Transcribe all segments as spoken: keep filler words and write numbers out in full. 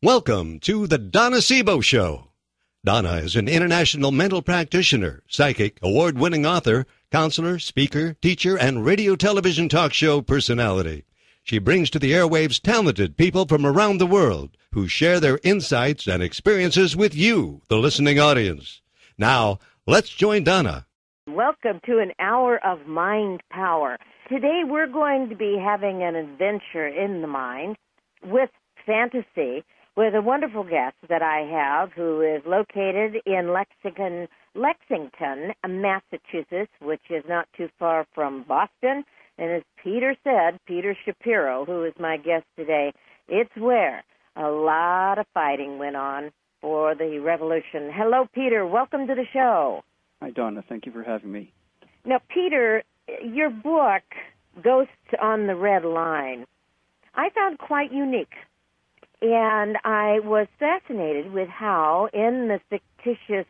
Welcome to the Donna Sebo Show. Donna is an international mental practitioner, psychic, award-winning author, counselor, speaker, teacher, and radio television talk show personality. She brings to the airwaves talented people from around the world who share their insights and experiences with you, the listening audience. Now, let's join Donna. Welcome to an hour of mind power. Today we're going to be having an adventure in the mind with fantasy, with a wonderful guest that I have who is located in Lexington, Lexington, Massachusetts, which is not too far from Boston. And as Peter said, Peter Shapiro, who is my guest today, it's where a lot of fighting went on for the revolution. Hello, Peter. Welcome to the show. Hi, Donna. Thank you for having me. Now, Peter, your book, Ghosts on the Red Line, I found quite unique. And I was fascinated with how, in the fictitious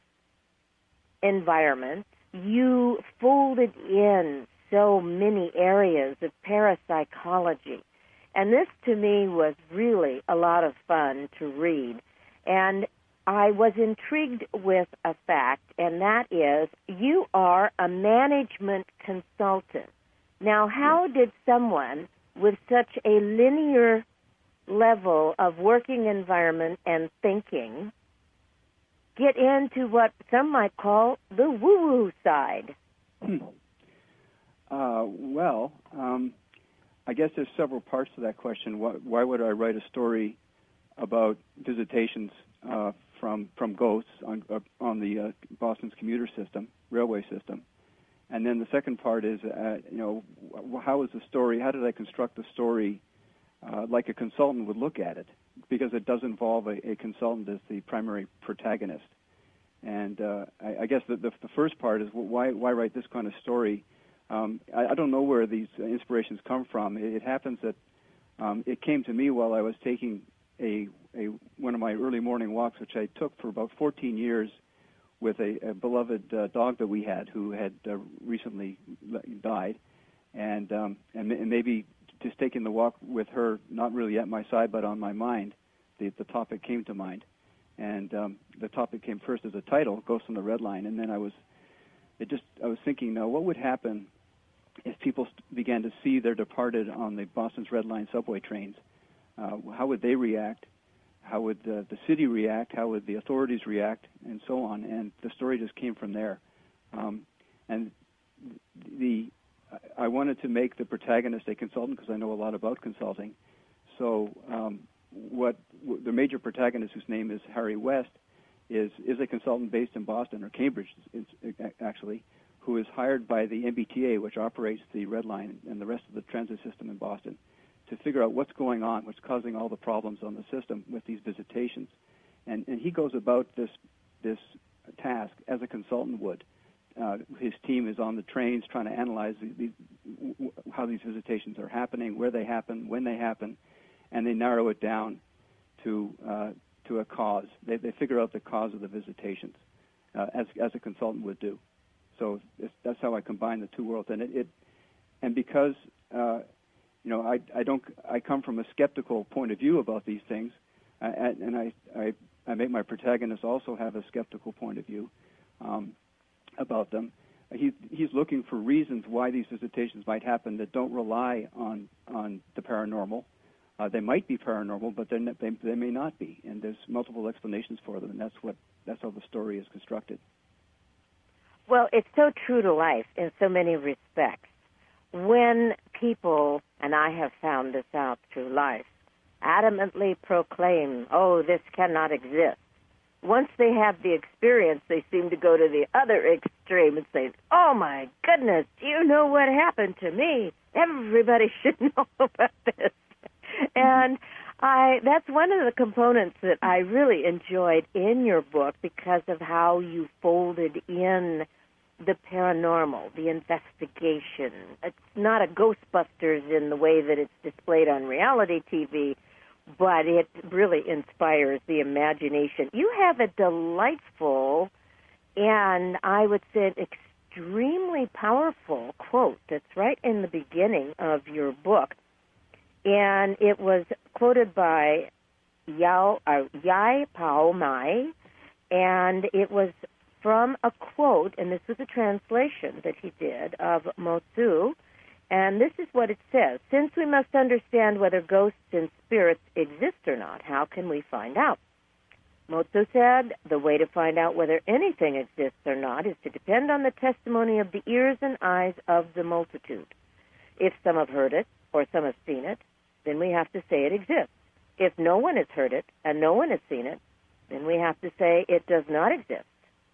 environment, you folded in so many areas of parapsychology. And this, to me, was really a lot of fun to read. And I was intrigued with a fact, and that is you are a management consultant. Now, how did someone with such a linear level of working environment and thinking get into what some might call the woo-woo side? Hmm. Uh, well, um, I guess there's several parts to that question. Why, why would I write a story about visitations uh, from from ghosts on uh, on the uh, Boston's commuter system, railway system? And then the second part is, uh, you know, how is the story? How did I construct the story Uh, like a consultant would look at it, because it does involve a, a consultant as the primary protagonist. And uh, I, I guess the, the, the first part is why why write this kind of story? Um, I, I don't know where these inspirations come from. It, it happens that um, it came to me while I was taking a, a one of my early morning walks, which I took for about fourteen years with a, a beloved uh, dog that we had who had uh, recently died, and um, and, and maybe. Just taking the walk with her, not really at my side, but on my mind, the, the topic came to mind. And um, the topic came first as a title, Ghosts on the Red Line. And then I was, it just, I was thinking, now, what would happen if people began to see their departed on the Boston's Red Line subway trains? Uh, how would they react? How would uh, the city react? How would the authorities react? And so on. And the story just came from there. Um, and the I wanted to make the protagonist a consultant because I know a lot about consulting. So um, what the major protagonist, whose name is Harry West, is is a consultant based in Boston, or Cambridge, actually, who is hired by the M B T A, which operates the Red Line and the rest of the transit system in Boston, to figure out what's going on, what's causing all the problems on the system with these visitations. And, and he goes about this this task as a consultant would. Uh, his team is on the trains trying to analyze the, the, w- how these visitations are happening, where they happen, when they happen, and they narrow it down to uh, to a cause. They, they figure out the cause of the visitations, uh, as as a consultant would do. So it's, that's how I combine the two worlds. And it, it and because uh, you know I I don't I come from a skeptical point of view about these things, uh, and, and I, I I make my protagonist also have a skeptical point of view. Um, about them. He, he's looking for reasons why these visitations might happen that don't rely on on the paranormal. Uh, they might be paranormal, but not, they they may not be, and there's multiple explanations for them, and that's what that's how the story is constructed. Well, it's so true to life in so many respects. When people, and I have found this out through life, adamantly proclaim, "Oh, this cannot exist," once they have the experience, they seem to go to the other extreme and say, "Oh, my goodness, do you know what happened to me? Everybody should know about this." And I that's one of the components that I really enjoyed in your book because of how you folded in the paranormal, the investigation. It's not a Ghostbusters in the way that it's displayed on reality T V, but it really inspires the imagination. You have a delightful and I would say an extremely powerful quote that's right in the beginning of your book. And it was quoted by Yao, uh, Yai Pao Mai, and it was from a quote, and this was a translation that he did of Mo Tzu, and this is what it says. Since we must understand whether ghosts and spirits exist or not, how can we find out? Mo Tzu said, the way to find out whether anything exists or not is to depend on the testimony of the ears and eyes of the multitude. If some have heard it, or some have seen it, then we have to say it exists. If no one has heard it, and no one has seen it, then we have to say it does not exist.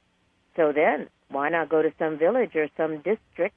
So then, why not go to some village or some district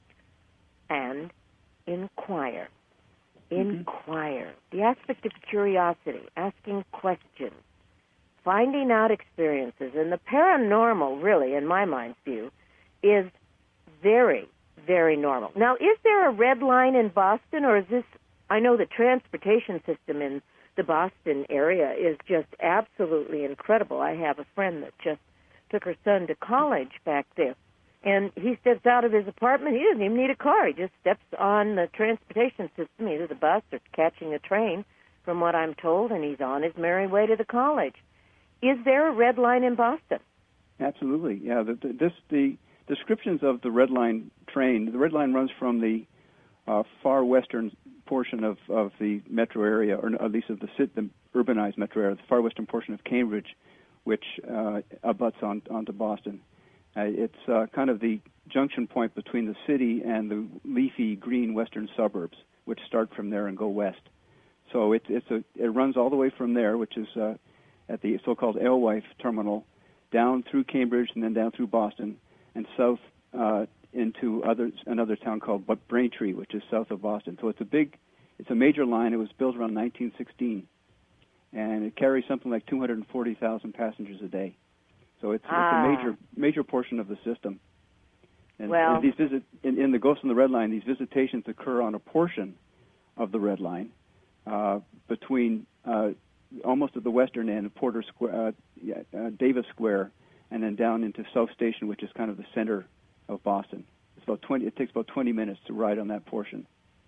and inquire? Mm-hmm. Inquire. The aspect of curiosity, asking questions, finding out experiences. And the paranormal, really, in my mind's view, is very, very normal. Now, is there a red line in Boston, or is this, I know the transportation system in the Boston area is just absolutely incredible. I have a friend that just took her son to college back there, and he steps out of his apartment. He doesn't even need a car. He just steps on the transportation system, either the bus or catching a train, from what I'm told, and he's on his merry way to the college. Is there a red line in Boston? Absolutely, yeah. The, the, this the descriptions of the Red Line train. The Red Line runs from the uh, far western portion of, of the metro area, or at least of the, the urbanized metro area, the far western portion of Cambridge, which uh, abuts on, onto Boston. Uh, it's uh, kind of the junction point between the city and the leafy green western suburbs, which start from there and go west. So it, it's a, it runs all the way from there, which is uh, at the so-called Alewife terminal, down through Cambridge and then down through Boston, and south uh, into other, another town called Braintree, which is south of Boston. So it's a big, it's a major line. It was built around nineteen sixteen, and it carries something like two hundred forty thousand passengers a day. So it's, ah. it's a major major portion of the system. And, well, and these visit in, in the Ghost on the Red Line, these visitations occur on a portion of the Red Line uh, between uh, almost at the western end of Porter Square, uh, yeah, uh, Davis Square, and then down into South Station, which is kind of the center of Boston. It's about twenty. It takes about twenty minutes to ride on that portion.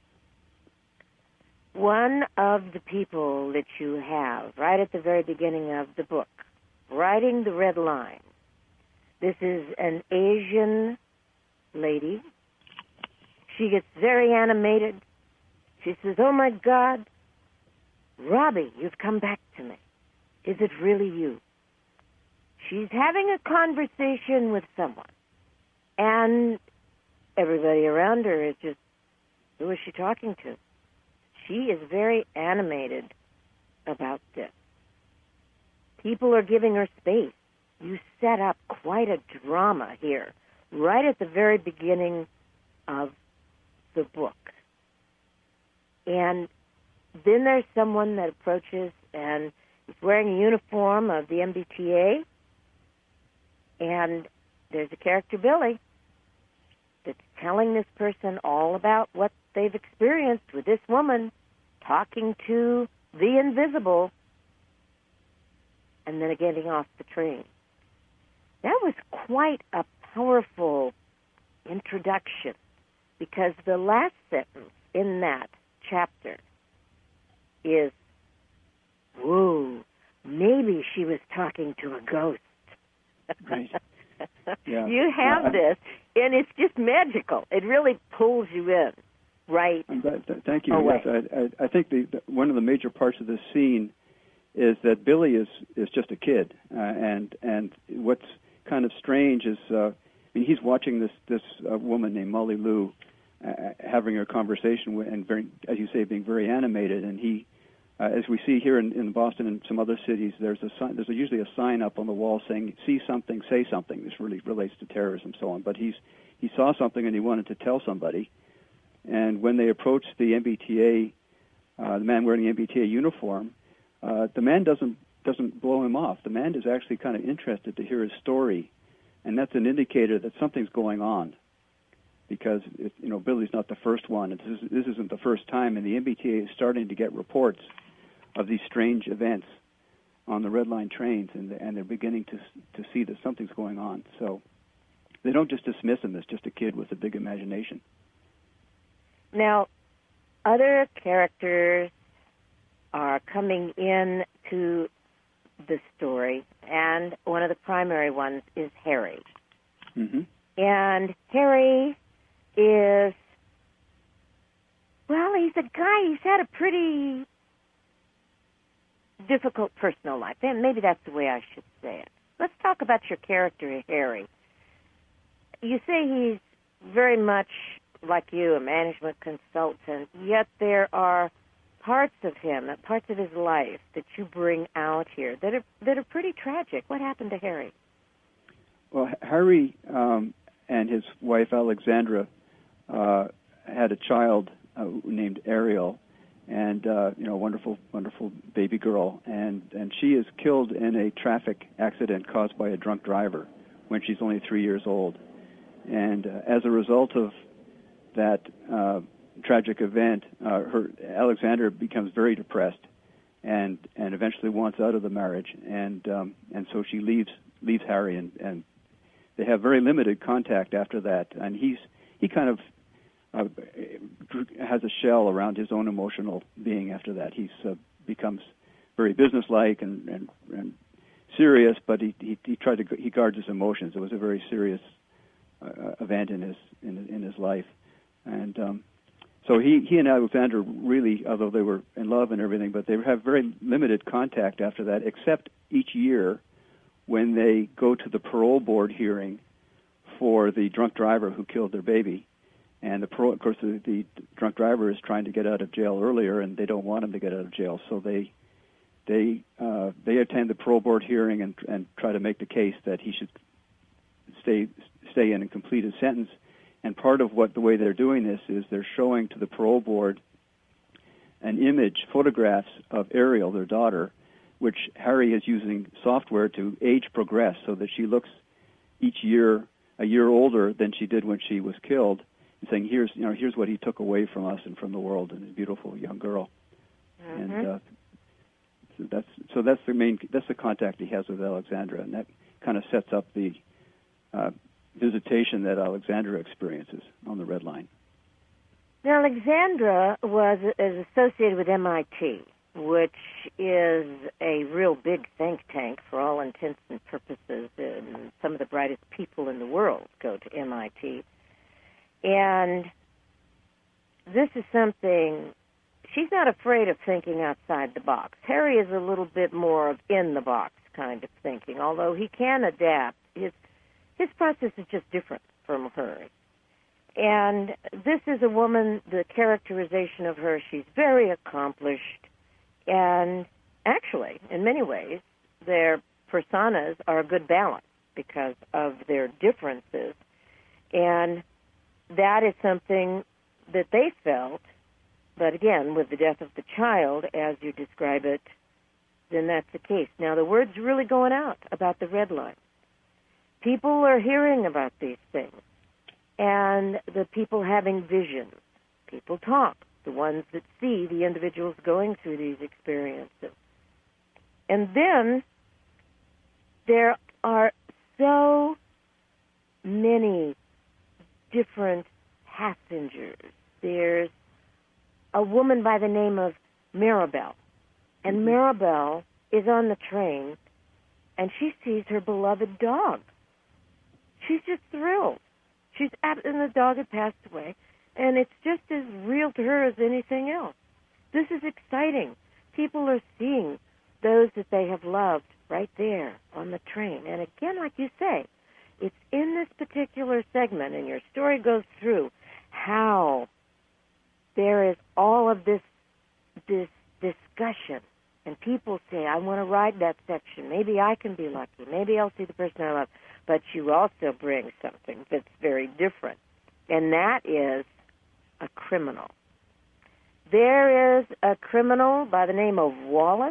One of the people that you have right at the very beginning of the book, riding the Red Line, this is an Asian lady. She gets very animated. She says, "Oh my God, Robbie, you've come back to me. Is it really you?" She's having a conversation with someone, and everybody around her is just, who is she talking to? She is very animated about this. People are giving her space. You set up quite a drama here, right at the very beginning of the book. And then there's someone that approaches and is wearing a uniform of the M B T A, and there's a character, Billy, that's telling this person all about what they've experienced with this woman talking to the invisible, and then getting off the train. That was quite a powerful introduction, because the last sentence in that chapter is, whoa, maybe she was talking to a ghost. Right. Yeah. You have yeah, I, this, and it's just magical. It really pulls you in, right? I'm glad, th- thank you. Away. Yes, I, I, I think the, the, one of the major parts of this scene is that Billy is, is just a kid, uh, and and what's kind of strange is, uh, I mean, he's watching this this uh, woman named Molly Lou uh, having a conversation with, and very, as you say, being very animated, and he. Uh, as we see here in, in Boston and some other cities, there's a sign, there's a, usually a sign up on the wall saying "See something, say something." This really relates to terrorism and so on. But he's he saw something and he wanted to tell somebody. And when they approached the M B T A, uh, the man wearing the M B T A uniform, uh, the man doesn't doesn't blow him off. The man is actually kind of interested to hear his story, and that's an indicator that something's going on. Because it, you know, Billy's not the first one, and this, is, this isn't the first time, and the M B T A is starting to get reports of these strange events on the Red Line trains, and, and they're beginning to to see that something's going on. So they don't just dismiss him as just a kid with a big imagination. Now, other characters are coming in to primary ones is Harry. Mm-hmm. And Harry is, well, he's a guy, he's had a pretty difficult personal life. And maybe that's the way I should say it. Let's talk about your character, Harry. You say he's very much like you, a management consultant, yet there are parts of him, parts of his life that you bring out here that are that are pretty tragic. What happened to Harry? Well, Harry um, and his wife Alexandra uh, had a child uh, named Ariel, and uh, you know, a wonderful, wonderful baby girl, and and she is killed in a traffic accident caused by a drunk driver when she's only three years old, and uh, as a result of that uh, tragic event, uh, her Alexandra becomes very depressed, and and eventually wants out of the marriage, and um, and so she leaves leaves Harry, and, and they have very limited contact after that, and he's he kind of uh, has a shell around his own emotional being after that. He's uh, becomes very businesslike and, and and serious, but he he, he tried to he guards his emotions. It was a very serious uh, event in his in in his life. And um, so he, he and Alexandra really, although they were in love and everything, but they have very limited contact after that, except each year when they go to the parole board hearing for the drunk driver who killed their baby. And the parole, of course, the, the drunk driver is trying to get out of jail earlier, and they don't want him to get out of jail. So they they uh, they attend the parole board hearing and and try to make the case that he should stay stay in and complete his sentence. And part of what the way they're doing this is they're showing to the parole board an image, photographs of Ariel, their daughter, which Harry is using software to age progress so that she looks each year a year older than she did when she was killed, and saying, "Here's you know here's what he took away from us and from the world, and his beautiful young girl." Mm-hmm. And uh, so that's so that's the main that's the contact he has with Alexandra, and that kind of sets up the Uh, visitation that Alexandra experiences on the Red Line. Now, Alexandra was is associated with M I T, which is a real big think tank for all intents and purposes, and some of the brightest people in the world go to M I T. And this is something, she's not afraid of thinking outside the box. Harry is a little bit more of in-the-box kind of thinking, although he can adapt. His His process is just different from hers. And this is a woman, the characterization of her, she's very accomplished. And actually, in many ways, their personas are a good balance because of their differences. And that is something that they felt. But again, with the death of the child, as you describe it, then that's the case. Now, the word's really going out about the Red Line. People are hearing about these things, and the people having visions. People talk, the ones that see the individuals going through these experiences. And then there are so many different passengers. There's a woman by the name of Maribel, and Maribel is on the train, and she sees her beloved dog. She's just thrilled. She's at, and the dog had passed away, and it's just as real to her as anything else. This is exciting. People are seeing those that they have loved right there on the train. And again, like you say, it's in this particular segment, and your story goes through how there is all of this this discussion, and people say, I want to ride that section. Maybe I can be lucky. Maybe I'll see the person I love. But you also bring something that's very different, and that is a criminal. There is a criminal by the name of Wallace.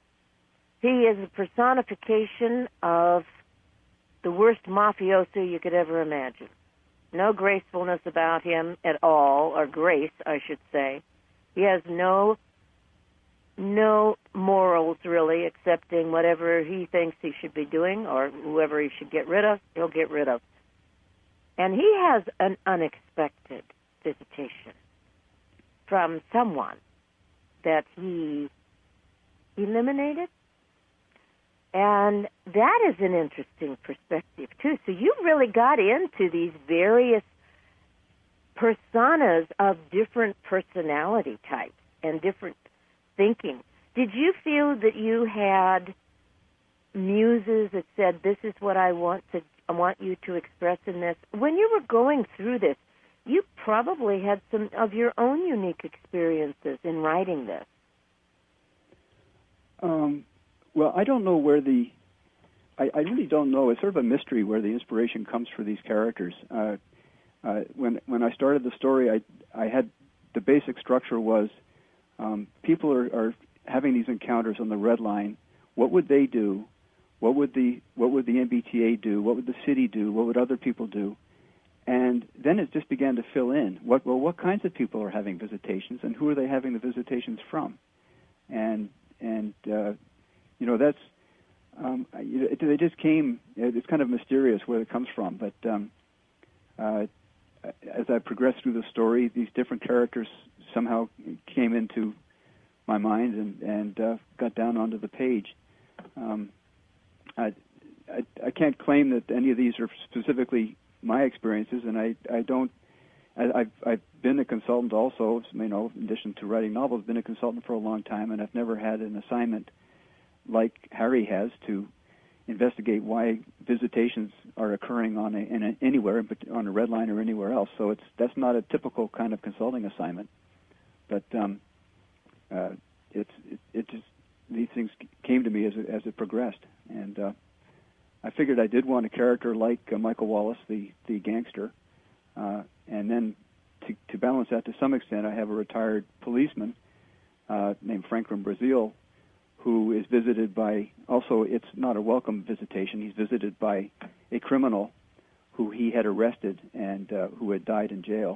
He is a personification of the worst mafioso you could ever imagine. No gracefulness about him at all, or grace, I should say. He has no no morals, really, excepting whatever he thinks he should be doing or whoever he should get rid of, he'll get rid of. And he has an unexpected visitation from someone that he eliminated. And that is an interesting perspective, too. So you really got into these various personas of different personality types and different thinking. Did you feel that you had muses that said, this is what I want to I want you to express in this? When you were going through this, you probably had some of your own unique experiences in writing this. Um, well, I don't know where the, I, I really don't know. It's sort of a mystery where the inspiration comes for these characters. Uh, uh, when when I started the story, I I had, the basic structure was, um, people are, are having these encounters on the Red Line. What would they do? What would the what would the M B T A do? What would the city do? What would other people do? And then it just began to fill in. What well, what kinds of people are having visitations, and who are they having the visitations from? And and uh, you know that's um, it, they just came. It's kind of mysterious where it comes from. But um, uh, as I progressed through the story, these different characters somehow came into my mind and and uh, got down onto the page. Um, I, I I can't claim that any of these are specifically my experiences, and I, I don't, I, I've, I've been a consultant also, you know, in addition to writing novels, been a consultant for a long time, and I've never had an assignment like Harry has to investigate why visitations are occurring on a, in a, anywhere, but on a Red Line or anywhere else. So it's that's not a typical kind of consulting assignment, but um, uh, it's it, it just these things came to me as it, as it progressed, and uh, I figured I did want a character like uh, Michael Wallace, the the gangster, uh, and then to, to balance that to some extent, I have a retired policeman uh, named Franklin Brazil, who is visited by, also it's not a welcome visitation, he's visited by a criminal who he had arrested and uh, who had died in jail.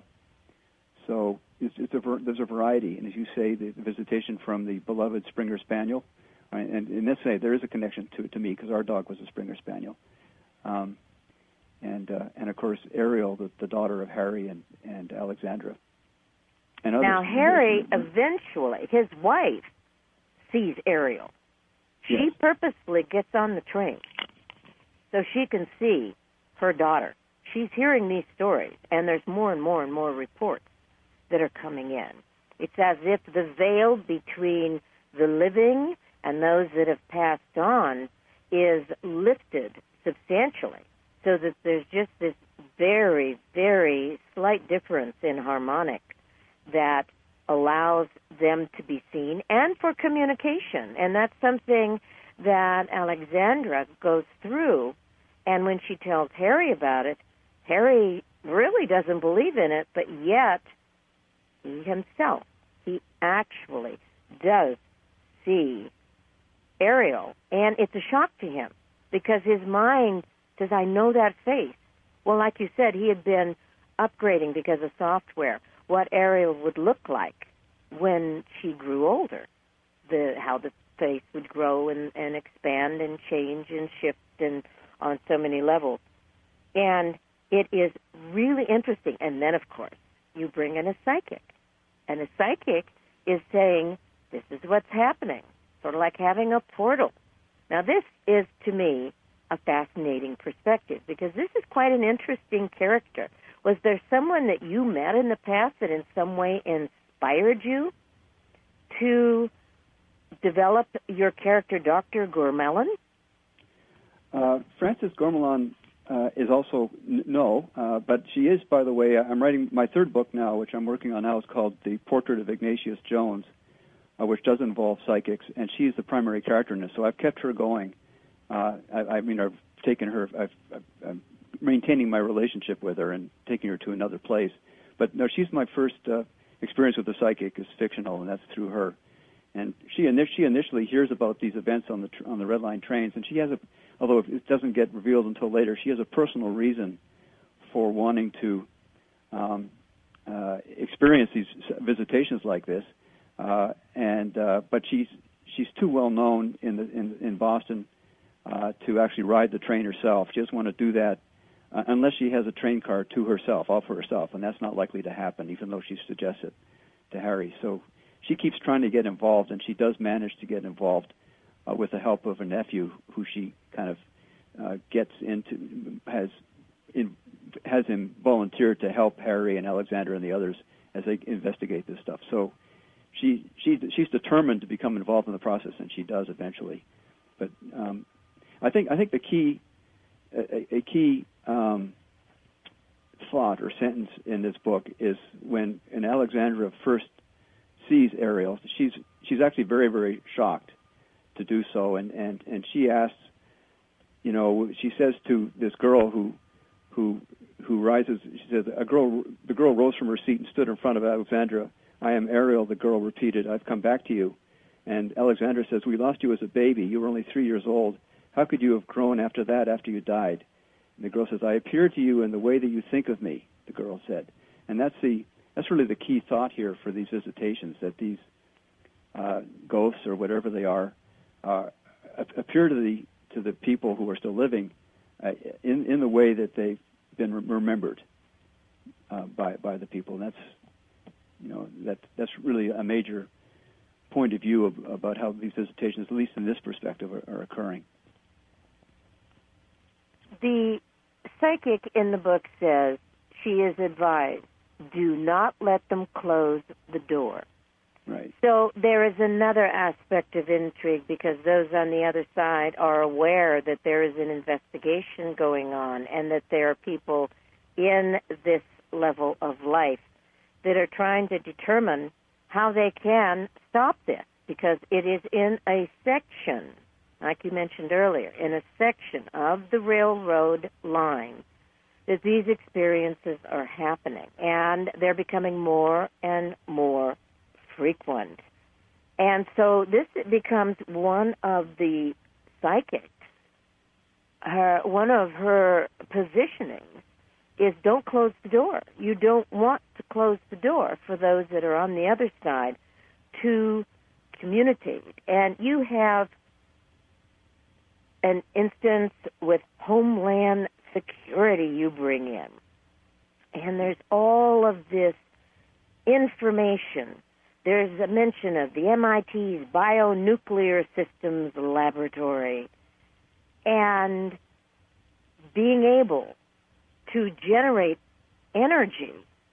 So it's, it's a, there's a variety, and as you say, the, the visitation from the beloved Springer Spaniel, and in this way, there is a connection to to me because our dog was a Springer Spaniel, um, and uh, and of course Ariel, the, the daughter of Harry and, and Alexandra. And others. Now Harry eventually, his wife, sees Ariel. She yes. purposefully gets on the train so she can see her daughter. She's hearing these stories, and there's more and more and more reports that are coming in. It's as if the veil between the living and those that have passed on is lifted substantially, so that there's just this very, very slight difference in harmonic that allows them to be seen and for communication. And that's something that Alexandra goes through, and when she tells Harry about it, Harry really doesn't believe in it, but yet he himself, he actually does see Ariel, and it's a shock to him because his mind says, I know that face. Well, like you said, he had been upgrading because of software what Ariel would look like when she grew older, the how the face would grow and, and expand and change and shift and on so many levels. And it is really interesting. And then, of course, you bring in a psychic, and a psychic is saying, this is what's happening. Sort of like having a portal. Now, this is, to me, a fascinating perspective because this is quite an interesting character. Was there someone that you met in the past that in some way inspired you to develop your character, Doctor Gourmelin? Uh, Frances Gourmelin uh, is also, n- no, uh, but she is, by the way, I'm writing my third book now, which I'm working on now. It's called The Portrait of Ignatius Jones. Uh, which does involve psychics, and she's the primary character in this. So I've kept her going. Uh, I, I mean, I've taken her, I've, I've, I'm maintaining my relationship with her and taking her to another place. But no, she's my first uh, experience with a psychic is fictional, and that's through her. And she, init- she initially hears about these events on the tr- on the Red Line trains, and she has a, although it doesn't get revealed until later, she has a personal reason for wanting to um, uh, experience these visitations like this. Uh, and uh, but she's she's too well known in the in, in Boston uh, to actually ride the train herself. She doesn't want to do that uh, unless she has a train car to herself, all for herself, and that's not likely to happen, even though she suggests it to Harry. So she keeps trying to get involved, and she does manage to get involved uh, with the help of a nephew who she kind of uh, gets into, has in, has him volunteer to help Harry and Alexandra and the others as they investigate this stuff. So she she she's determined to become involved in the process, and she does eventually. But um, I think I think the key a, a key um, thought or sentence in this book is when when Alexandra first sees Ariel, she's she's actually very very shocked to do so, and and and she asks, you know, she says to this girl who who who rises, she says, a girl the girl rose from her seat and stood in front of Alexandra. I am Ariel, the girl repeated. I've come back to you. And Alexandra says, we lost you as a baby. You were only three years old. How could you have grown after that, after you died? And the girl says, I appear to you in the way that you think of me, the girl said. And that's the that's really the key thought here for these visitations, that these uh, ghosts or whatever they are uh, appear to the to the people who are still living uh, in in the way that they've been re- remembered uh, by by the people. And that's you know that that's really a major point of view of, about how these visitations, at least in this perspective, are, are occurring. The psychic in the book says she is advised, do not let them close the door. Right. So there is another aspect of intrigue, because those on the other side are aware that there is an investigation going on and that there are people in this level of life that are trying to determine how they can stop this, because it is in a section, like you mentioned earlier, in a section of the railroad line that these experiences are happening, and they're becoming more and more frequent. And so this becomes one of the psychics, her, one of her positionings is don't close the door. You don't want to close the door for those that are on the other side to communicate. And you have an instance with Homeland Security you bring in. And there's all of this information. There's a mention of the M I T's Bionuclear Systems Laboratory and being able to generate energy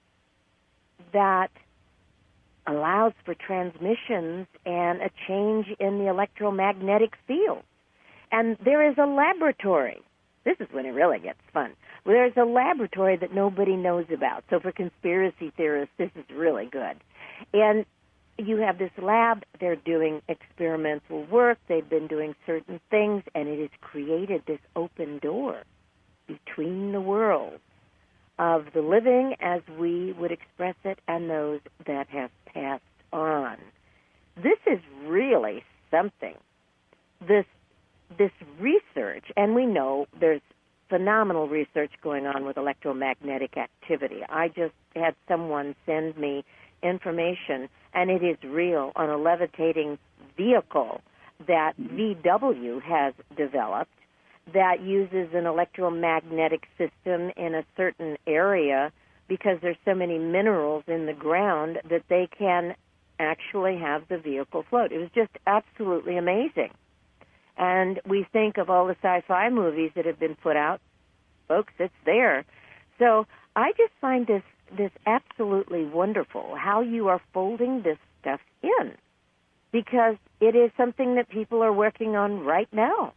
that allows for transmissions and a change in the electromagnetic field. And there is a laboratory. This is when it really gets fun. There's a laboratory that nobody knows about. So for conspiracy theorists, this is really good. And you have this lab. They're doing experimental work. They've been doing certain things, and it has created this open door between the worlds of the living as we would express it and those that have passed on. This is really something. This this research, and we know there's phenomenal research going on with electromagnetic activity. I just had someone send me information, and it is real, on a levitating vehicle that V W has developed that uses an electromagnetic system in a certain area, because there's so many minerals in the ground that they can actually have the vehicle float. It was just absolutely amazing. And we think of all the sci-fi movies that have been put out. Folks, it's there. So I just find this, this absolutely wonderful, how you are folding this stuff in, because it is something that people are working on right now.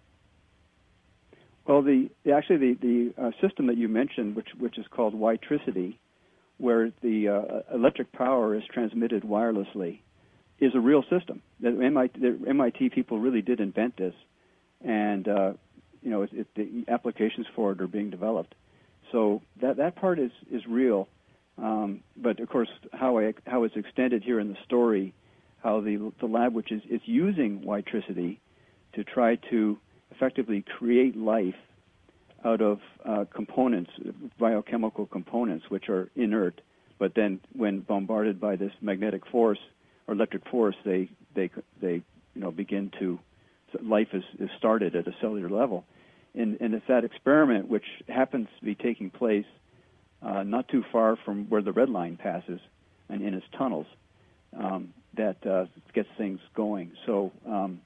Well, the actually the the uh, system that you mentioned, which which is called Witricity, where the uh, electric power is transmitted wirelessly, is a real system. The M I T, the M I T people really did invent this, and uh, you know it, it, the applications for it are being developed. So that that part is is real, um, but of course how I, how it's extended here in the story, how the the lab which is is using Witricity to try to effectively create life out of uh, components, biochemical components, which are inert, but then when bombarded by this magnetic force or electric force, they they they you know begin to life is, is started at a cellular level, and and it's that experiment which happens to be taking place uh, not too far from where the red line passes and in its tunnels um, that uh, gets things going. So. Um,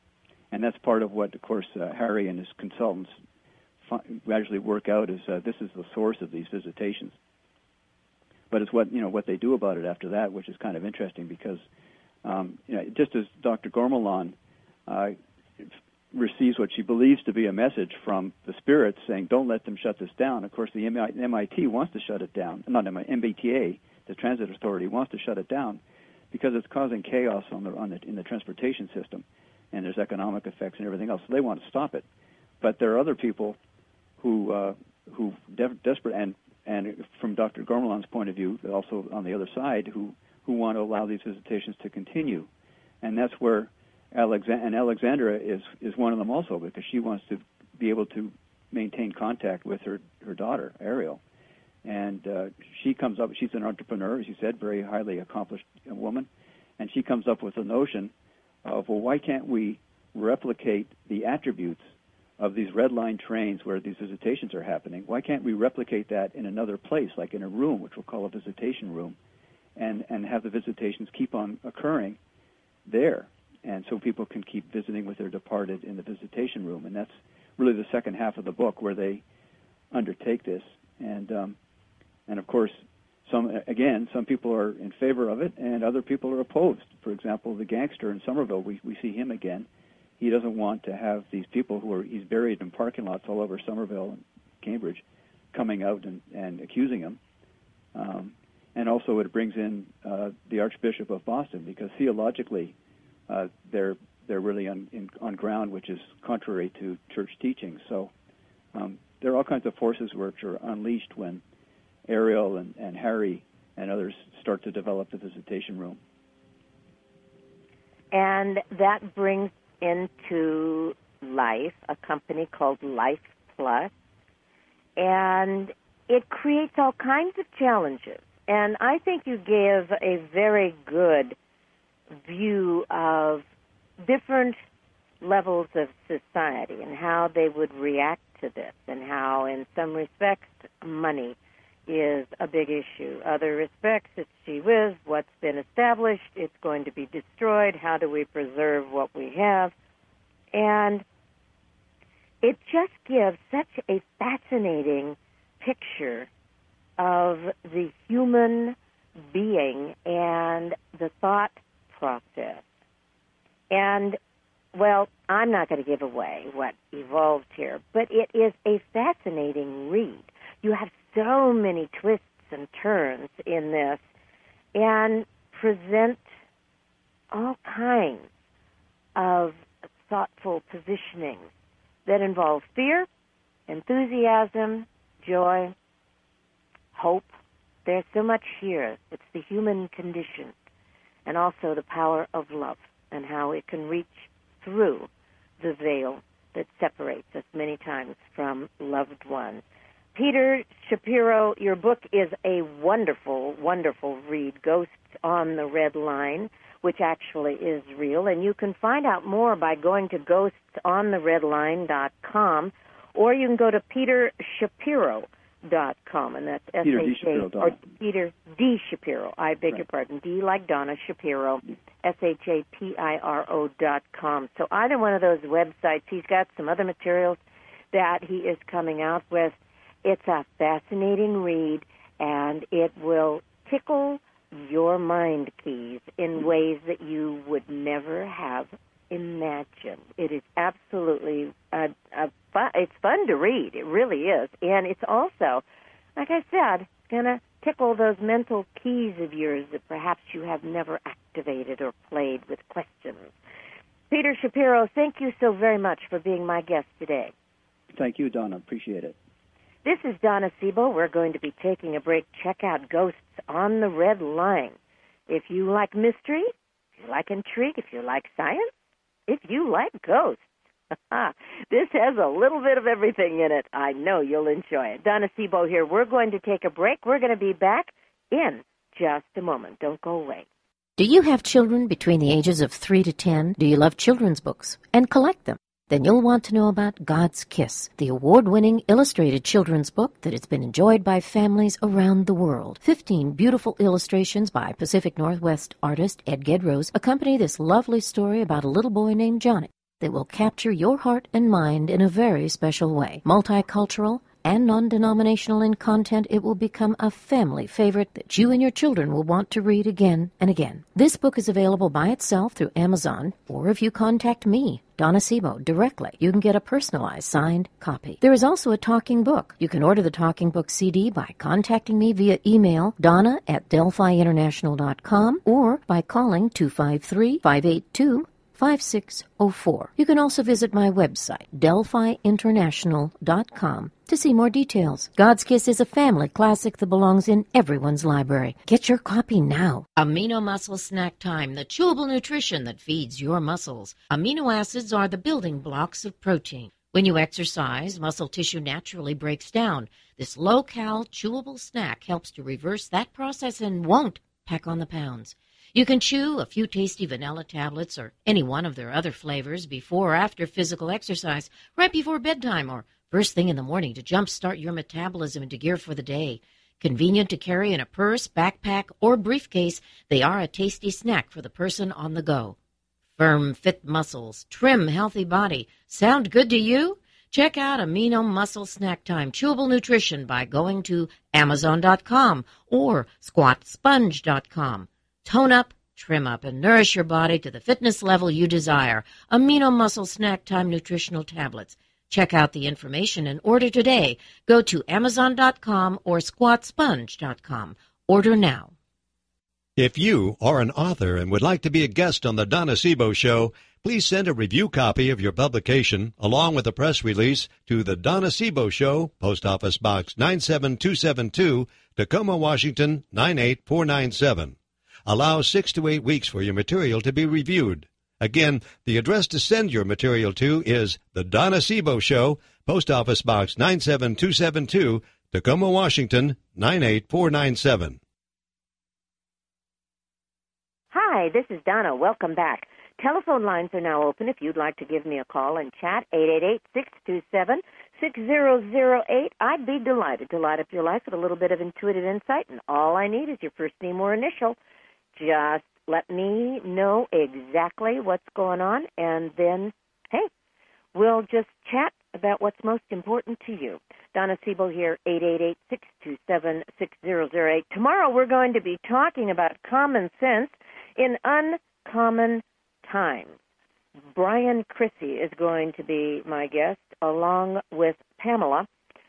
And that's part of what, of course, uh, Harry and his consultants fi- gradually work out is uh, this is the source of these visitations. But it's what, you know, what they do about it after that, which is kind of interesting because, um, you know, just as Doctor Gormelon uh, receives what she believes to be a message from the spirits saying, don't let them shut this down. Of course, the M I T wants to shut it down. Not M B T A, the Transit Authority, wants to shut it down because it's causing chaos on the, on the, in the transportation system, and there's economic effects and everything else. So they want to stop it. But there are other people who, uh, who de- desperate, and, and from Doctor Gormelon's point of view, also on the other side, who, who want to allow these visitations to continue. And that's where Alexand- and Alexandra is, is one of them also, because she wants to be able to maintain contact with her, her daughter, Ariel. And uh, she comes up, she's an entrepreneur, as you said, very highly accomplished woman, and she comes up with the notion of, well, why can't we replicate the attributes of these red line trains where these visitations are happening? Why can't we replicate that in another place, like in a room, which we'll call a visitation room, and, and have the visitations keep on occurring there? And so people can keep visiting with their departed in the visitation room. And that's really the second half of the book where they undertake this. And, um, and of course, some again, some people are in favor of it and other people are opposed. For example, the gangster in Somerville, we, we see him again. He doesn't want to have these people who are, he's buried in parking lots all over Somerville and Cambridge, coming out and, and accusing him. Um, and also it brings in uh, the Archbishop of Boston, because theologically, Uh, they're they're really on in, on ground which is contrary to church teaching. So um, there are all kinds of forces which are unleashed when Ariel and, and Harry and others start to develop the visitation room. And that brings into life a company called Life Plus, and it creates all kinds of challenges. And I think you gave a very good view of different levels of society and how they would react to this, and how in some respects money is a big issue. Other respects, it's gee whiz, what's been established, it's going to be destroyed, how do we preserve what we have? And it just gives such a fascinating picture of the human being and the thought process. And, well, I'm not going to give away what evolved here, but it is a fascinating read. You have so many twists and turns in this and present all kinds of thoughtful positionings that involve fear, enthusiasm, joy, hope. There's so much here. It's the human condition. And also the power of love and how it can reach through the veil that separates us many times from loved ones. Peter Shapiro, your book is a wonderful, wonderful read, Ghosts on the Red Line, which actually is real. And you can find out more by going to ghosts on the red line dot com, or you can go to peter shapiro dot com, and that's S H A, or Peter D. Shapiro, I beg right. your pardon, D like Donna, Shapiro, S H A P I R O dot com. So either one of those websites, he's got some other materials that he is coming out with. It's a fascinating read, and it will tickle your mind keys in ways that you would never have imagined. It is absolutely a, a fun, it's fun to read. It really is. And it's also, like I said, going to tickle those mental keys of yours that perhaps you have never activated or played with questions. Peter Shapiro, thank you so very much for being my guest today. Thank you, Donna. Appreciate it. This is Donna Siebel. We're going to be taking a break. Check out Ghosts on the Red Line. If you like mystery, if you like intrigue, if you like science, if you like ghosts, this has a little bit of everything in it. I know you'll enjoy it. Donna Siebel here. We're going to take a break. We're going to be back in just a moment. Don't go away. Do you have children between the ages of three to ten? Do you love children's books and collect them? Then you'll want to know about God's Kiss, the award-winning illustrated children's book that has been enjoyed by families around the world. Fifteen beautiful illustrations by Pacific Northwest artist Ed Gedrose accompany this lovely story about a little boy named Johnny. that will capture your heart and mind in a very special way. Multicultural and non-denominational in content, it will become a family favorite that you and your children will want to read again and again. This book is available by itself through Amazon, or if you contact me, Donna Sebo, directly, you can get a personalized signed copy. There is also a talking book. You can order the talking book C D by contacting me via email, donna at delphi international dot com, or by calling two five three, five eight two, five six zero four. You can also visit my website, delphi international dot com, to see more details. God's Kiss is a family classic that belongs in everyone's library. Get your copy now. Amino Muscle Snack Time, the chewable nutrition that feeds your muscles. Amino acids are the building blocks of protein. When you exercise, muscle tissue naturally breaks down. This low-cal, chewable snack helps to reverse that process and won't pack on the pounds. You can chew a few tasty vanilla tablets or any one of their other flavors before or after physical exercise, right before bedtime or first thing in the morning to jumpstart your metabolism into gear for the day. Convenient to carry in a purse, backpack, or briefcase, they are a tasty snack for the person on the go. Firm, fit muscles, trim, healthy body. Sound good to you? Check out Amino Muscle Snack Time Chewable Nutrition by going to amazon dot com or squat sponge dot com. Tone up, trim up, and nourish your body to the fitness level you desire. Amino Muscle Snack Time Nutritional Tablets. Check out the information and order today. Go to amazon dot com or squat sponge dot com. Order now. If you are an author and would like to be a guest on the Donna Sebo Show, please send a review copy of your publication along with a press release to the Donna Sebo Show, Post Office Box nine seven two seven two, Tacoma, Washington nine eight four nine seven. Allow six to eight weeks for your material to be reviewed. Again, the address to send your material to is the Donna Sebo Show, Post Office Box nine seven two seven two, Tacoma, Washington nine eight four nine seven. Hi, this is Donna. Welcome back. Telephone lines are now open if you'd like to give me a call and chat, eight eight eight, six two seven, six zero zero eight. I'd be delighted to light up your life with a little bit of intuitive insight, and all I need is your first name or initial. Just let me know exactly what's going on, and then, hey, we'll just chat about what's most important to you. Donna Sebo here, eight eight eight, six two seven, six zero zero eight. Tomorrow we're going to be talking about common sense in uncommon times. Brian Chrissy is going to be my guest, along with Pamela.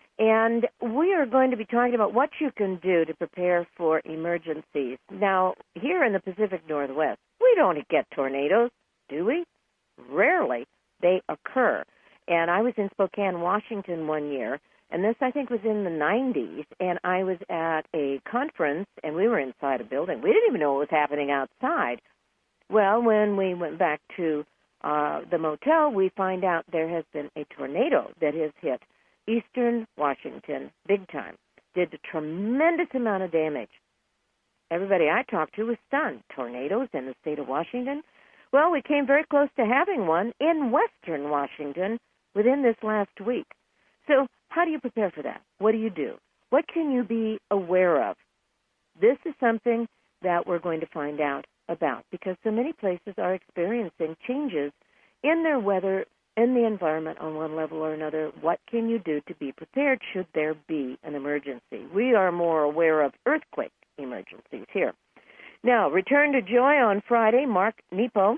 And we are going to be talking about what you can do to prepare for emergencies. Now, here in the Pacific Northwest, we don't get tornadoes, do we? Rarely they occur. And I was in Spokane, Washington one year, and this, I think, was in the nineties, and I was at a conference, and we were inside a building. We didn't even know what was happening outside. Well, when we went back to uh, the motel, we find out there has been a tornado that has hit Eastern Washington, big time, did a tremendous amount of damage. Everybody I talked to was stunned. Tornadoes in the state of Washington? Well, we came very close to having one in Western Washington within this last week. So how do you prepare for that? What do you do? What can you be aware of? This is something that we're going to find out about because so many places are experiencing changes in their weather, in the environment on one level or another. What can you do to be prepared should there be an emergency? We are more aware of earthquake emergencies here. Now, return to joy on Friday. Mark Nepo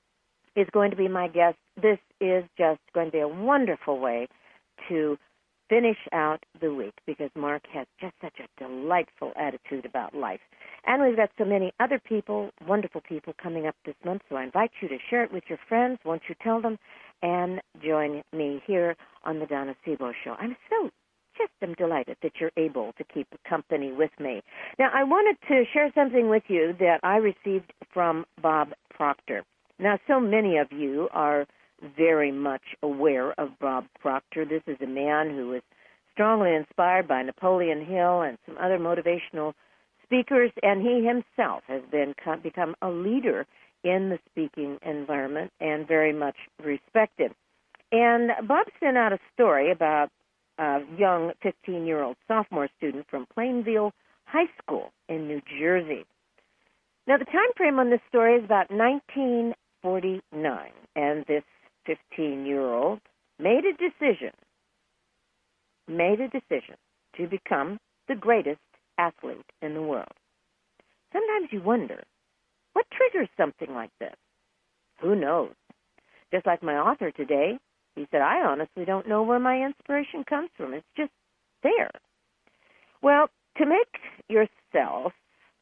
is going to be my guest. This is just going to be a wonderful way to finish out the week because Mark has just such a delightful attitude about life. And we've got so many other people, wonderful people coming up this month, so I invite you to share it with your friends once you tell them, and join me here on the Donna Sebo Show. I'm so just am delighted that you're able to keep company with me. Now, I wanted to share something with you that I received from Bob Proctor. Now, so many of you are very much aware of Bob Proctor. This is a man who was strongly inspired by Napoleon Hill and some other motivational speakers, and he himself has been become a leader in the speaking environment and very much respected. And Bob sent out a story about a young fifteen-year-old sophomore student from Plainville High School in New Jersey. Now, the time frame on this story is about nineteen forty-nine, and this fifteen-year-old made a decision, made a decision to become the greatest athlete in the world. Sometimes you wonder, what triggers something like this? Who knows? Just like my author today, he said, I honestly don't know where my inspiration comes from. It's just there. Well, to make yourself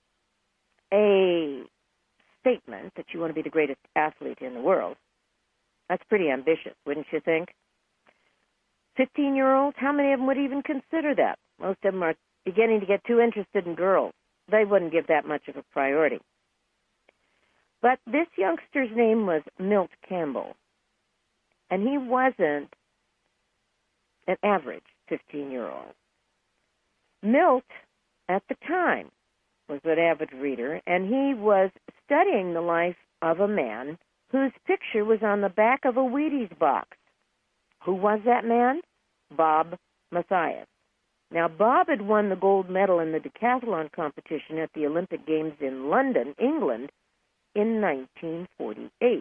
a statement that you want to be the greatest athlete in the world, that's pretty ambitious, wouldn't you think? fifteen-year-olds, how many of them would even consider that? Most of them are beginning to get too interested in girls. They wouldn't give that much of a priority. But this youngster's name was Milt Campbell, and he wasn't an average fifteen-year-old. Milt, at the time, was an avid reader, and he was studying the life of a man whose picture was on the back of a Wheaties box. Who was that man? Bob Mathias. Now, Bob had won the gold medal in the decathlon competition at the Olympic Games in London, England, in nineteen forty-eight.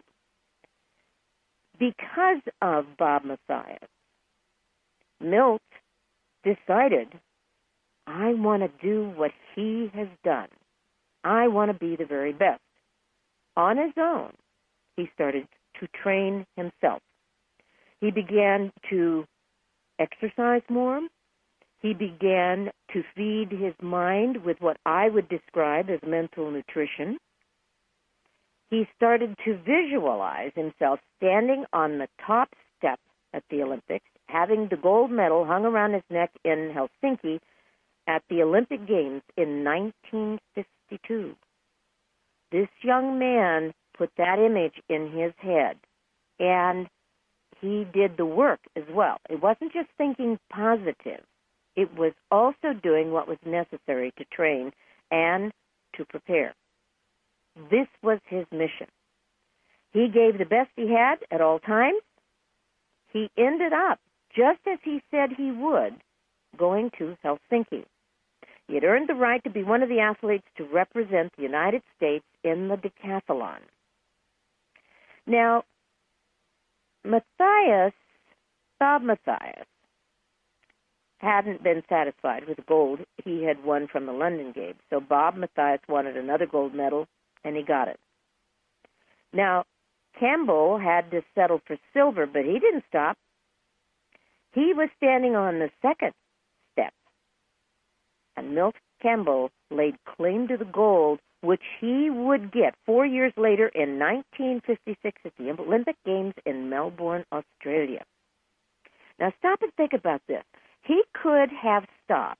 Because of Bob Mathias, Milt decided, I want to do what he has done. I want to be the very best. On his own, he started to train himself. He began to exercise more. He began to feed his mind with what I would describe as mental nutrition. He started to visualize himself standing on the top step at the Olympics, having the gold medal hung around his neck in Helsinki at the Olympic Games in nineteen fifty-two. This young man put that image in his head, and he did the work as well. It wasn't just thinking positive. It was also doing what was necessary to train and to prepare. This was his mission. He gave the best he had at all times. He ended up, just as he said he would, going to Helsinki. He had earned the right to be one of the athletes to represent the United States in the decathlon. Now, Mathias, Bob Mathias, hadn't been satisfied with the gold he had won from the London Games. So Bob Mathias wanted another gold medal, and he got it. Now, Campbell had to settle for silver, but he didn't stop. He was standing on the second step, and Milt Campbell laid claim to the gold, which he would get four years later in nineteen fifty-six at the Olympic Games in Melbourne, Australia. Now, stop and think about this. He could have stopped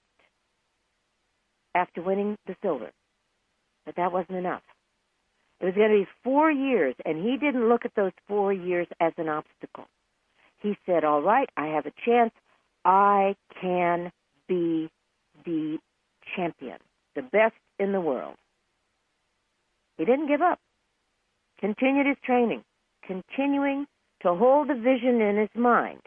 after winning the silver, but that wasn't enough. It was going to be four years, and he didn't look at those four years as an obstacle. He said, all right, I have a chance. I can be the champion, the best in the world. He didn't give up. Continued his training, continuing to hold the vision in his mind.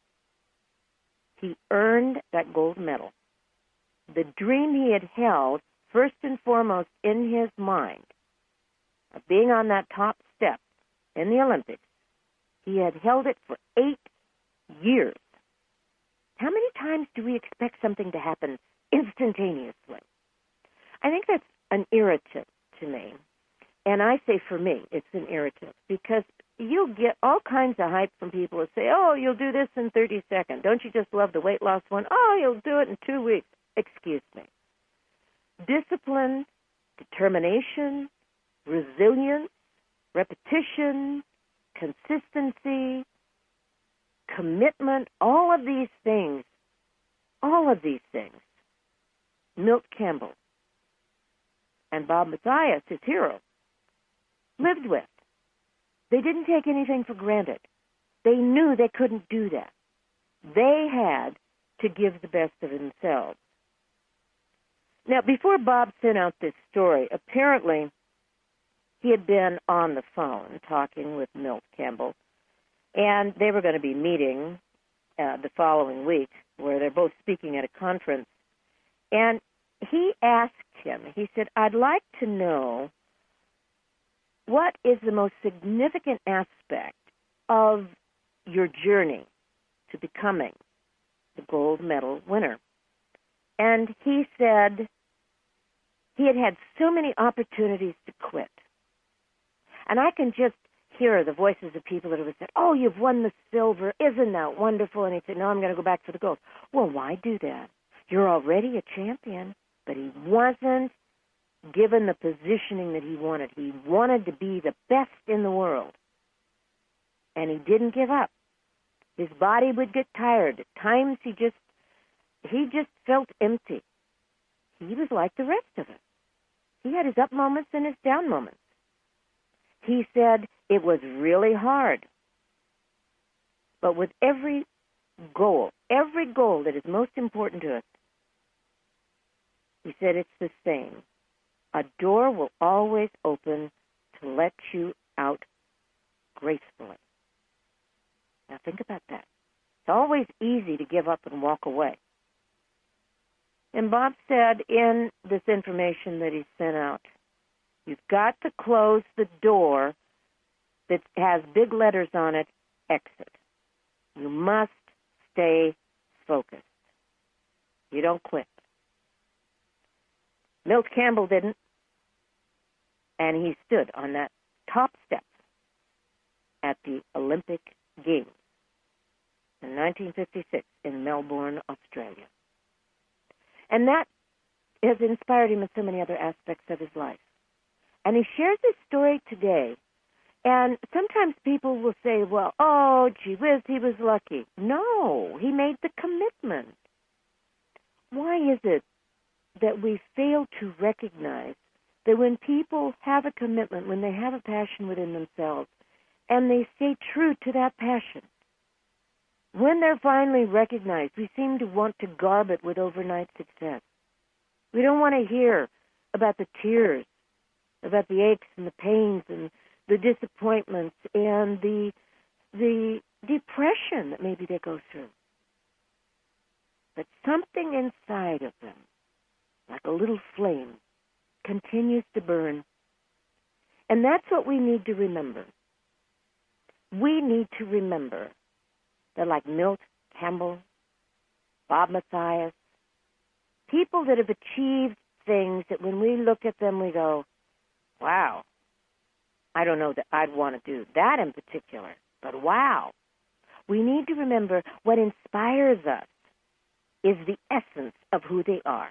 He earned that gold medal. The dream he had held, first and foremost in his mind, of being on that top step in the Olympics, he had held it for eight years. How many times do we expect something to happen instantaneously? I think that's an irritant to me. And I say for me, it's an irritant because you'll get all kinds of hype from people who say, oh, you'll do this in thirty seconds. Don't you just love the weight loss one? Oh, you'll do it in two weeks. Excuse me. Discipline, determination, resilience, repetition, consistency, commitment, all of these things, all of these things, Milt Campbell and Bob Mathias, his hero, lived with. They didn't take anything for granted. They knew they couldn't do that. They had to give the best of themselves. Now, before Bob sent out this story, apparently he had been on the phone talking with Milt Campbell, and they were going to be meeting uh, the following week where they're both speaking at a conference. And he asked him, he said, I'd like to know what is the most significant aspect of your journey to becoming the gold medal winner. And he said he had had so many opportunities to quit. And I can just hear the voices of people that have said, oh, you've won the silver. Isn't that wonderful? And he said, no, I'm going to go back for the gold. Well, why do that? You're already a champion. But he wasn't given the positioning that he wanted. He wanted to be the best in the world. And he didn't give up. His body would get tired. At times he just he just felt empty. He was like the rest of us. He had his up moments and his down moments. He said it was really hard. But with every goal, every goal that is most important to us, he said it's the same. A door will always open to let you out gracefully. Now think about that. It's always easy to give up and walk away. And Bob said in this information that he sent out, you've got to close the door that has big letters on it, exit. You must stay focused. You don't quit. Milt Campbell didn't, and he stood on that top step at the Olympic Games in nineteen fifty-six in Melbourne, Australia. And that has inspired him in so many other aspects of his life. And he shares his story today. And sometimes people will say, well, oh, gee whiz, he was lucky. No, he made the commitment. Why is it that we fail to recognize that when people have a commitment, when they have a passion within themselves, and they stay true to that passion, when they're finally recognized, we seem to want to garb it with overnight success. We don't want to hear about the tears, about the aches and the pains and the disappointments and the the depression that maybe they go through. But something inside of them, like a little flame, continues to burn. And that's what we need to remember. We need to remember that like Milt Campbell, Bob Mathias, people that have achieved things that when we look at them we go, wow, I don't know that I'd want to do that in particular, but wow. We need to remember what inspires us is the essence of who they are.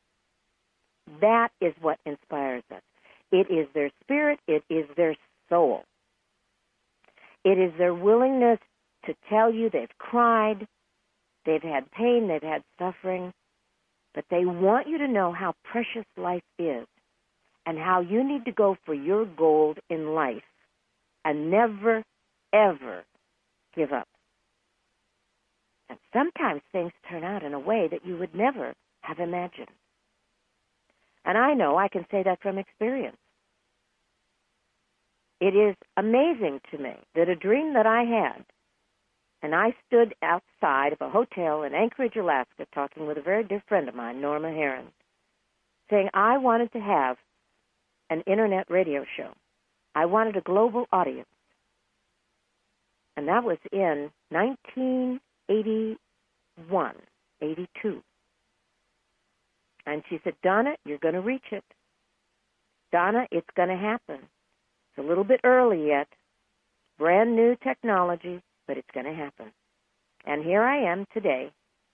That is what inspires us. It is their spirit. It is their soul. It is their willingness to tell you they've cried, they've had pain, they've had suffering, but they want you to know how precious life is and how you need to go for your gold in life and never, ever give up. And sometimes things turn out in a way that you would never have imagined. And I know I can say that from experience. It is amazing to me that a dream that I had, and I stood outside of a hotel in Anchorage, Alaska, talking with a very dear friend of mine, Norma Heron, saying I wanted to have an internet radio show. I wanted a global audience. And that was in nineteen eighty-one, eighty-two. And she said, Donna, you're going to reach it. Donna, it's going to happen. It's a little bit early yet. Brand new technology, but it's going to happen. And here I am today,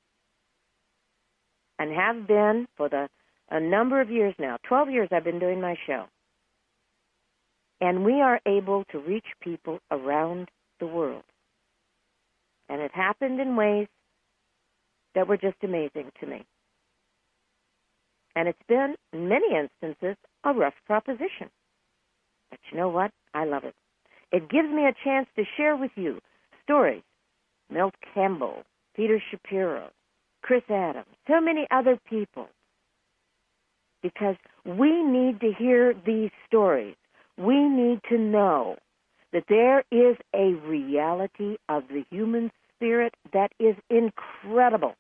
and have been for the a number of years now. Twelve years I've been doing my show. And we are able to reach people around the world. And it happened in ways that were just amazing to me. And it's been, in many instances, a rough proposition. But you know what? I love it. It gives me a chance to share with you stories. Milt Campbell, Peter Shapiro, Chris Adams, so many other people. Because we need to hear these stories. We need to know that there is a reality of the human spirit that is incredible.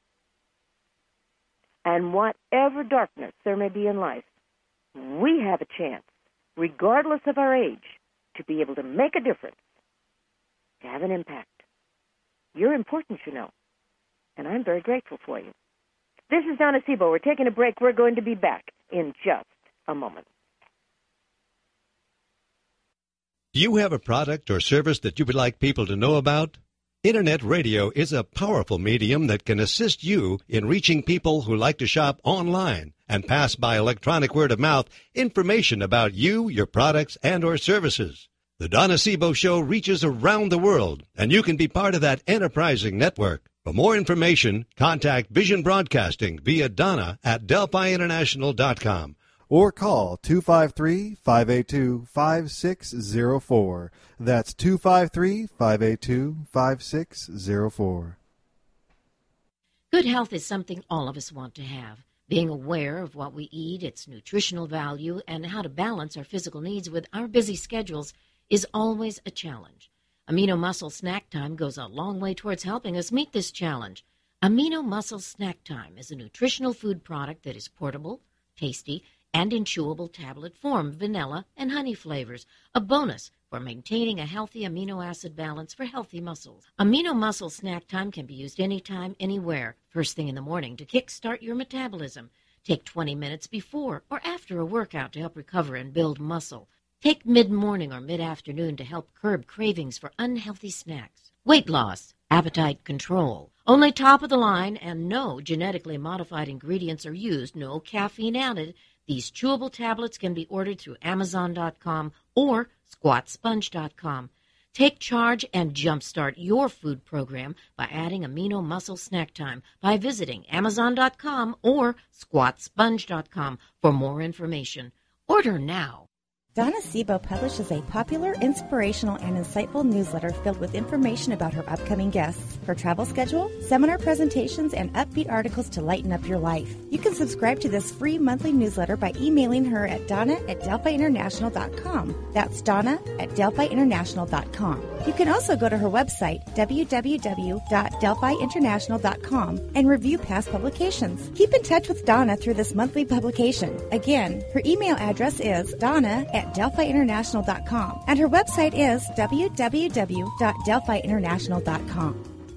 And whatever darkness there may be in life, we have a chance, regardless of our age, to be able to make a difference, to have an impact. You're important, you know, and I'm very grateful for you. This is Donna Sebo. We're taking a break. We're going to be back in just a moment. Do you have a product or service that you would like people to know about? Internet radio is a powerful medium that can assist you in reaching people who like to shop online and pass by electronic word of mouth information about you, your products, and or services. The Donna Sebo Show reaches around the world, and you can be part of that enterprising network. For more information, contact Vision Broadcasting via Donna at Delphi International dot com. Or call two five three, five eight two, five six zero four. That's two five three, five eight two, five six zero four. Good health is something all of us want to have. Being aware of what we eat, its nutritional value, and how to balance our physical needs with our busy schedules is always a challenge. Amino Muscle Snack Time goes a long way towards helping us meet this challenge. Amino Muscle Snack Time is a nutritional food product that is portable, tasty, and in chewable tablet form, vanilla and honey flavors, a bonus for maintaining a healthy amino acid balance for healthy muscles. Amino Muscle Snack Time can be used anytime, anywhere, first thing in the morning to kickstart your metabolism. Take twenty minutes before or after a workout to help recover and build muscle. Take mid-morning or mid-afternoon to help curb cravings for unhealthy snacks. Weight loss, appetite control. Only top-of-the-line and no genetically modified ingredients are used, no caffeine added. These chewable tablets can be ordered through Amazon dot com or Squat Sponge dot com. Take charge and jumpstart your food program by adding Amino Muscle Snack Time by visiting Amazon dot com or Squat Sponge dot com for more information. Order now. Donna Sebo publishes a popular, inspirational, and insightful newsletter filled with information about her upcoming guests, her travel schedule, seminar presentations, and upbeat articles to lighten up your life. You can subscribe to this free monthly newsletter by emailing her at donna at delphi international dot com. That's Donna at delphi international dot com. You can also go to her website, w w w dot delphi international dot com, and review past publications. Keep in touch with Donna through this monthly publication. Again, her email address is donna at delphi international dot com, and her website is w w w dot delphi international dot com.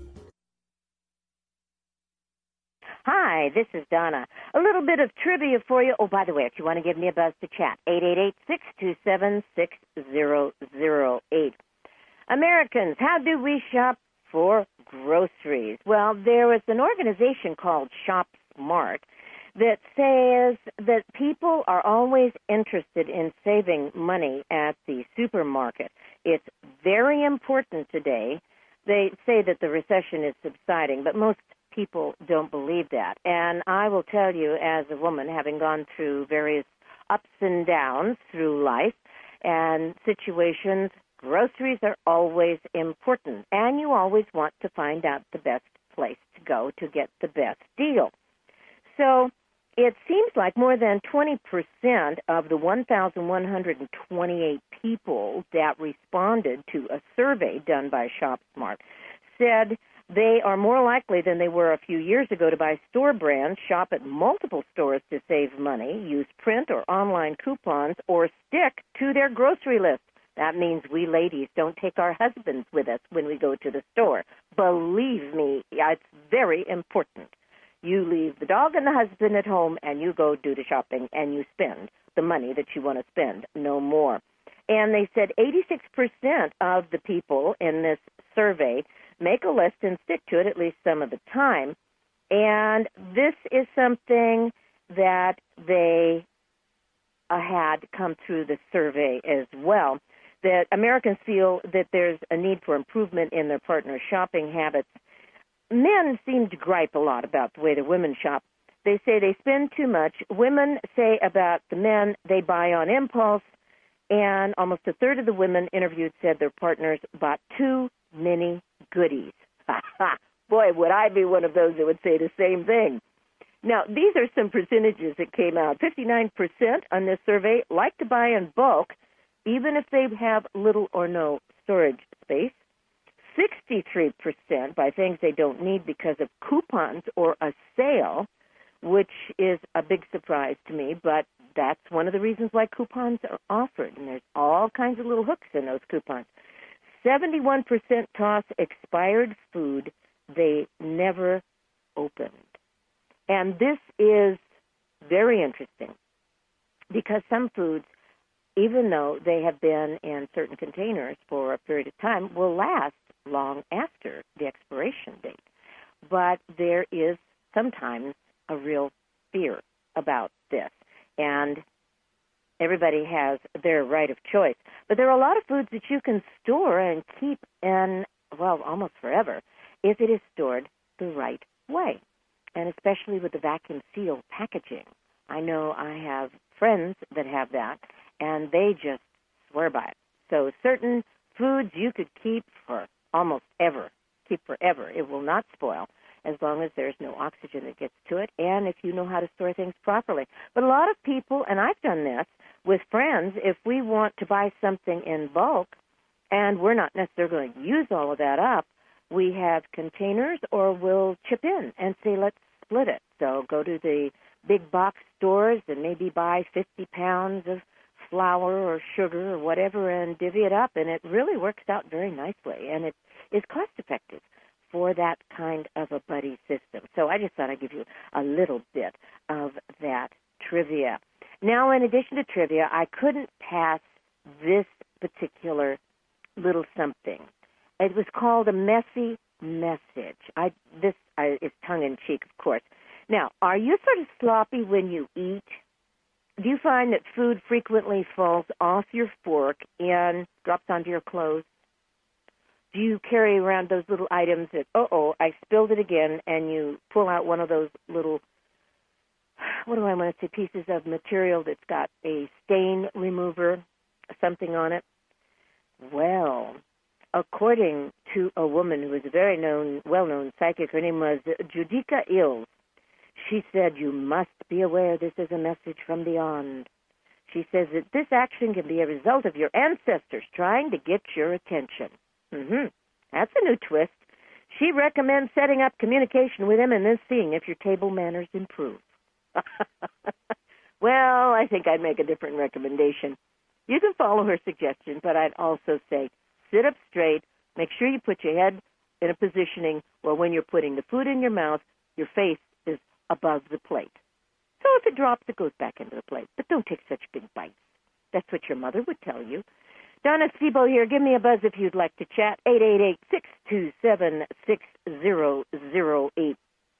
Hi, this is Donna. A little bit of trivia for you. Oh, by the way, if you want to give me a buzz to chat, eight eight eight, six two seven, six zero zero eight. Americans, how do we shop for groceries? Well, there was an organization called Shop Smart that says that people are always interested in saving money at the supermarket. It's very important today. They say that the recession is subsiding, but most people don't believe that. And I will tell you, as a woman, having gone through various ups and downs through life and situations, groceries are always important, and you always want to find out the best place to go to get the best deal. So it seems like more than twenty percent of the one thousand one hundred twenty-eight people that responded to a survey done by ShopSmart said they are more likely than they were a few years ago to buy store brands, shop at multiple stores to save money, use print or online coupons, or stick to their grocery list. That means we ladies don't take our husbands with us when we go to the store. Believe me, it's very important. You leave the dog and the husband at home, and you go do the shopping, and you spend the money that you want to spend, no more. And they said eighty-six percent of the people in this survey make a list and stick to it at least some of the time. And this is something that they uh, had come through the survey as well, that Americans feel that there's a need for improvement in their partner's shopping habits. Men seem to gripe a lot about the way the women shop. They say they spend too much. Women say about the men they buy on impulse, and almost a third of the women interviewed said their partners bought too many goodies. Boy, would I be one of those that would say the same thing. Now, these are some percentages that came out. fifty-nine percent on this survey like to buy in bulk, even if they have little or no storage space. sixty-three percent buy things they don't need because of coupons or a sale, which is a big surprise to me, but that's one of the reasons why coupons are offered, and there's all kinds of little hooks in those coupons. seventy-one percent toss expired food they never opened. And this is very interesting because some foods, even though they have been in certain containers for a period of time, will last long after the expiration date. But there is sometimes a real fear about this. And everybody has their right of choice. But there are a lot of foods that you can store and keep in, well, almost forever, if it is stored the right way, and especially with the vacuum seal packaging. I know I have friends that have that, and they just swear by it. So certain foods you could keep for almost ever, keep forever. It will not spoil as long as there's no oxygen that gets to it, and if you know how to store things properly. But a lot of people, and I've done this with friends, if we want to buy something in bulk and we're not necessarily going to use all of that up, we have containers, or we'll chip in and say, let's split it. So go to the big box stores and maybe buy fifty pounds of flour or sugar or whatever and divvy it up, and it really works out very nicely, and it is cost-effective for that kind of a buddy system. So I just thought I'd give you a little bit of that trivia. Now, in addition to trivia, I couldn't pass this particular little something. It was called a messy message. I, this I, is tongue-in-cheek, of course. Now, are you sort of sloppy when you eat? Do you find that food frequently falls off your fork and drops onto your clothes? Do you carry around those little items that, uh-oh, I spilled it again, and you pull out one of those little, what do I want to say, pieces of material that's got a stain remover, something on it? Well, according to a woman who was a very known, well-known psychic, her name was Judika Ills, she said, you must be aware this is a message from beyond. She says that this action can be a result of your ancestors trying to get your attention. Mm-hmm. That's a new twist. She recommends setting up communication with him and then seeing if your table manners improve. Well, I think I'd make a different recommendation. You can follow her suggestion, but I'd also say sit up straight, make sure you put your head in a positioning where when you're putting the food in your mouth, your face is above the plate. So if it drops, it goes back into the plate. But don't take such big bites. That's what your mother would tell you. Donna Sebo here. Give me a buzz if you'd like to chat. eight eight eight, six two seven, six zero zero eight.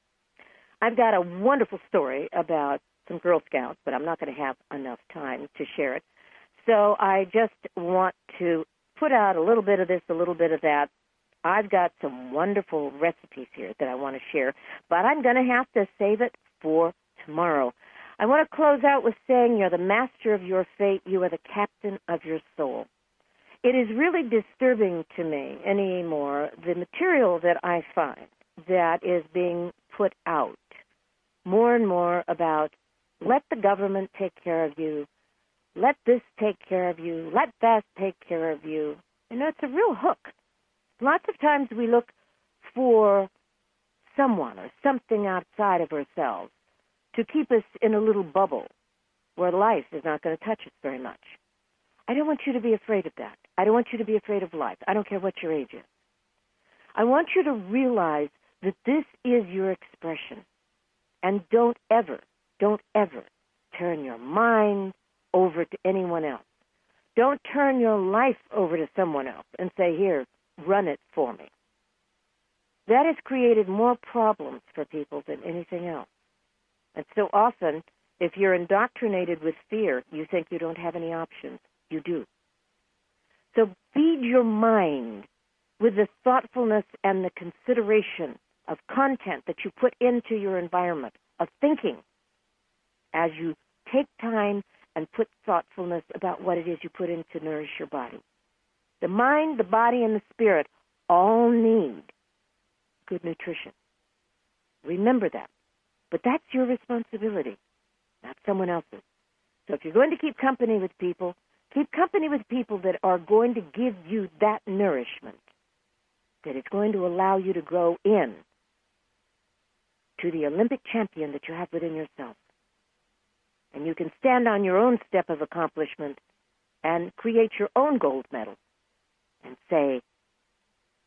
I've got a wonderful story about some Girl Scouts, but I'm not going to have enough time to share it. So I just want to put out a little bit of this, a little bit of that. I've got some wonderful recipes here that I want to share, but I'm going to have to save it for tomorrow. I want to close out with saying you're the master of your fate. You are the captain of your soul. It is really disturbing to me anymore, the material that I find that is being put out more and more about let the government take care of you, let this take care of you, let that take care of you. You know, it's a real hook. Lots of times we look for someone or something outside of ourselves to keep us in a little bubble where life is not going to touch us very much. I don't want you to be afraid of that. I don't want you to be afraid of life. I don't care what your age is. I want you to realize that this is your expression. And don't ever, don't ever turn your mind over to anyone else. Don't turn your life over to someone else and say, here, run it for me. That has created more problems for people than anything else. And so often, if you're indoctrinated with fear, you think you don't have any options. You do. So feed your mind with the thoughtfulness and the consideration of content that you put into your environment, of thinking, as you take time and put thoughtfulness about what it is you put in to nourish your body. The mind, the body, and the spirit all need good nutrition. Remember that. But that's your responsibility, not someone else's. So if you're going to keep company with people, keep company with people that are going to give you that nourishment, that is going to allow you to grow in to the Olympic champion that you have within yourself. And you can stand on your own step of accomplishment and create your own gold medal and say,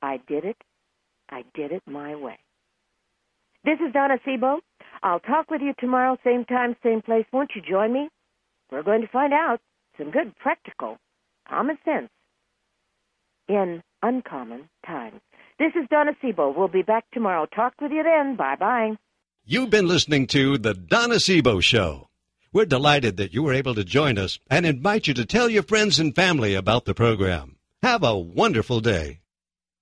I did it. I did it my way. This is Donna Sebo. I'll talk with you tomorrow, same time, same place. Won't you join me? We're going to find out some good practical common sense in uncommon times. This is Donna Sebo. We'll be back tomorrow. Talk with you then. Bye-bye. You've been listening to The Donna Sebo Show. We're delighted that you were able to join us and invite you to tell your friends and family about the program. Have a wonderful day.